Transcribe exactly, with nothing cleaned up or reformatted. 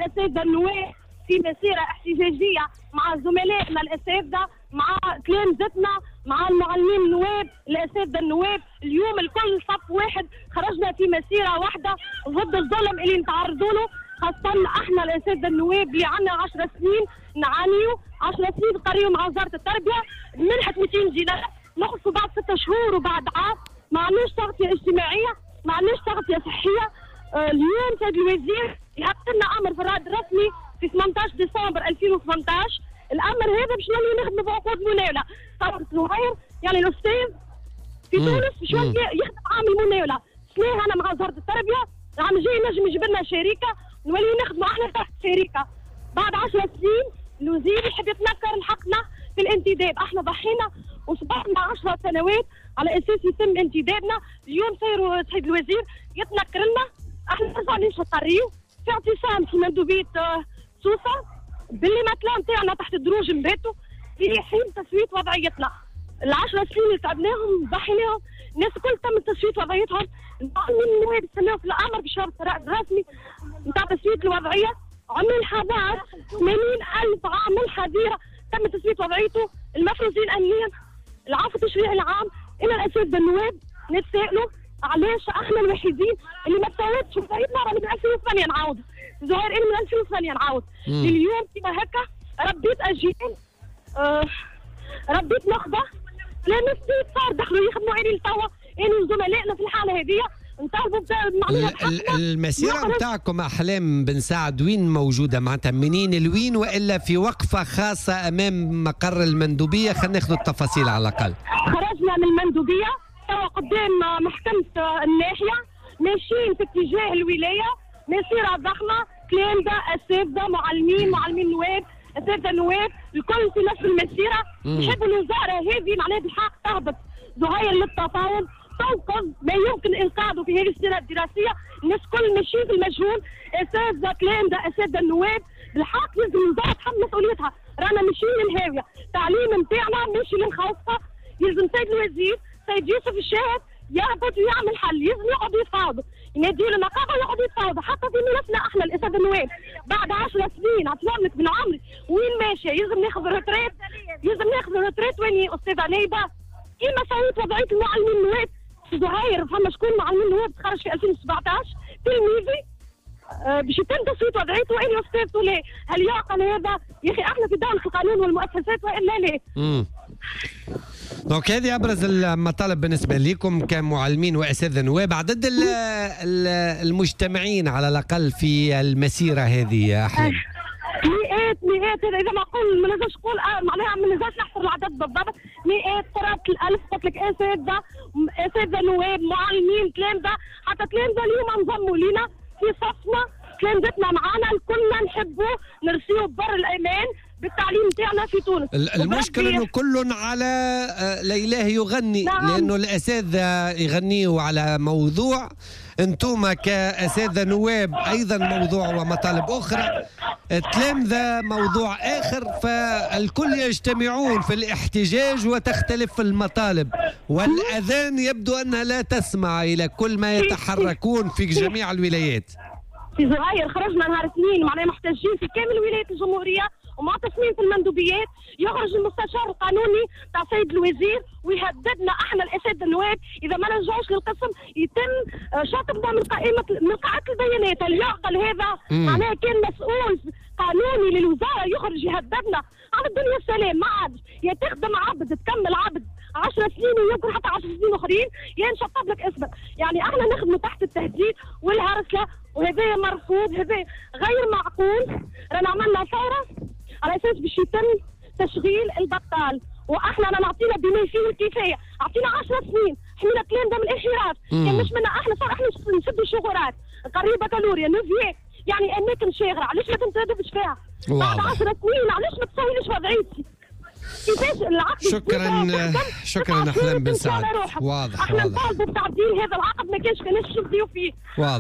الاساتذه النواب في مسيره احتجاجيه مع زملائنا الاساتذه، مع تلامذتنا، مع المعلمين النواب، الاساتذه النواب. اليوم الكل صف واحد خرجنا في مسيره واحده ضد الظلم اللي نتعرضوا له، خاصه احنا الاساتذه النواب اللي عندنا عشر سنين نعانيوا، عشر سنين قريوا مع وزاره التربيه بمنحه مئتين دينار، نقصوا بعد ستة شهور وبعد عام، ما عندناش تغطيه اجتماعيه، ما عندناش تغطيه صحيه. آه اليوم سيد الوزير يهبط لنا امر في الرائد الرسمي في ثمانية عشر ديسمبر ألفين وثمانية عشر، الامر هذا باش نوليو نخدموا بعقود مناوله. ثورة زهير يعني الاستاذ في تونس باش يخدم عامل مناوله، سناه انا مع وزاره التربيه، العام الجاي نجم يجيب لنا شركه نوليو نخدموا احنا تحت شركه. بعد عشر سنين الوزير يحب يتنكر لحقنا في الانتداب، احنا ضحينا وصبرنا عشر سنوات على اساس يتم انتدابنا. اليوم سير سيد الوزير يتنكر لنا، احنا ما زالناش نقريو في اعتصام في مندوبيه سوسه باللي مثلا نتاعنا تحت الدروج نباتوا في حين تسويه وضعيتنا. العشر سنين اللي تعبناهم ضحيناهم، الناس الكل تم تسويه وضعيتهم، المعلمين النواب استناو في الامر بشرط الرائد الرسمي نتاع تسويه الوضعيه، عاملين حضاره ثمانين ألف عامل حظيره تم تسويه وضعيته، المفروضين امنيا، العفو التشريعي العام. الى الاساتذه النواب نتسائلوا علاش احنا الوحيدين اللي ما تساوتش وضعيتنا راني من ألفين وثمانية نعاود، زهير إلي من ألفين وثمانية نعاود، اليوم كيما هكا ربيت اجيال، آه ربيت نخبه، لا نفسي صار دخلوا يخدموا عيني لتوا، يعني زملائنا في الحاله هذه نطالبوا بمعلومات. المسيره نتاعكم احلام بن سعد وين موجوده معناتها منين لوين، والا في وقفه خاصه امام مقر المندوبيه؟ خلينا ناخذ التفاصيل على الاقل. خرجنا من المندوبيه توا قدام محكمه الناحيه، ماشيين في اتجاه الولايه، مسيره ضخمه، تلامذه، اساتذه، معلمين، معلمين نواب، اساتذه نواب، الكل في نفس المسيره. نحب الوزاره هذه معناها بالحق تهبط زهير للتفاوض، تنقذ ما يمكن انقاذه في هذه السنه الدراسيه، الناس كل ماشيين في المجهول، اساتذه، تلامذه، اساتذه النواب، بالحق لازم الوزاره تحمل مسؤوليتها، رانا ماشيين للهاويه، التعليم نتاعنا ماشي للخوفه، يلزم سيد الوزير سيد يوسف الشاهد يهبط ويعمل حل، يلزم يقعدوا يتفاوضوا، يناديوا للنقابه ويقعدوا يتفاوضوا، حتى في ملفنا احنا الاساتذه النواب بعد عشر سنين عطيهم لك بن عمري وين ماشيه، يلزم ناخذ روتريت، يلزم ناخذ روتريت. وين استاذه نايبه كيما سويت وضعيه المعلمين النواب زهير، فما شكون معلمين نواب تخرج في ألفين وسبعة عشر تلميذي أه باش يتم تصويت وضعيته وين استاذته ليه؟ هل يعقل هذا؟ يا اخي احنا في دولة القانون والمؤسسات والا ليه؟ امم دونك هذه ابرز المطالب بالنسبه لكم كمعلمين واساتذه نواب. عدد المجتمعين على الاقل في المسيره هذه يا احلام؟ مئات مئات، اذا ما نقول ما نقدرش نقول معناها ما نقدرش نحصر العدد بالضبط، مئات قرابه الالف قلت لك، اساتذه اساتذه نواب، معلمين، تلامذه، حتى تلامذه اليوم انضموا لينا في صفنا، تلامذتنا معانا الكل نحبوا نرسيو بر الامان بالتعليم نتاعنا في تونس. المشكله انه كل على ليلاه يغني. نعم. لانه الاساتذه يغنيوا على موضوع، انتم كاساتذه نواب ايضا موضوع ومطالب اخرى، التلامذه موضوع اخر، فالكل يجتمعون في الاحتجاج وتختلف المطالب، والاذان يبدو انها لا تسمع الى كل ما يتحركون في جميع الولايات. في زهير خرجنا نهار اثنين معناها محتاجين في كامل ولايات الجمهوريه ومعتصمين في المندوبيات، يخرج المستشار القانوني تاع سيد الوزير ويهددنا احنا الاساتذه النواب اذا ما نرجعوش للقسم يتم شطبنا من قائمه من قاعده البيانات. هل يعقل هذا؟ معناها كان مسؤول قانوني للوزاره يخرج يهددنا على الدنيا السلام، ما عادش يا تخدم عبد تكمل عبد عشر سنين ويمكن حتى عشر سنين اخرين يا نشطب لك اسمك، يعني احنا نخدموا تحت التهديد والهرسله، وهذا مرفوض، هذا غير معقول. رانا عملنا ثوره على اساس باش يتم تشغيل البطال، واحنا انا نعطينا بما فيه الكفايه، اعطينا عشر سنين حمينا كلام ده من الانحراف، يعني مش منا احنا صار احنا نسدوا شغورات قريبه كالوريا نوفيات، يعني اماكن شاغره، علاش ما تنتدبش فيها؟ بعد عشر سنين علاش ما تسويليش وضعيتي؟ كيفاش العقد؟ شكرا شكرا احلام بن سعد. واضح احنا نطالبوا بتعديل هذا العقد، ما كانش كناش نبديو فيه. واضح.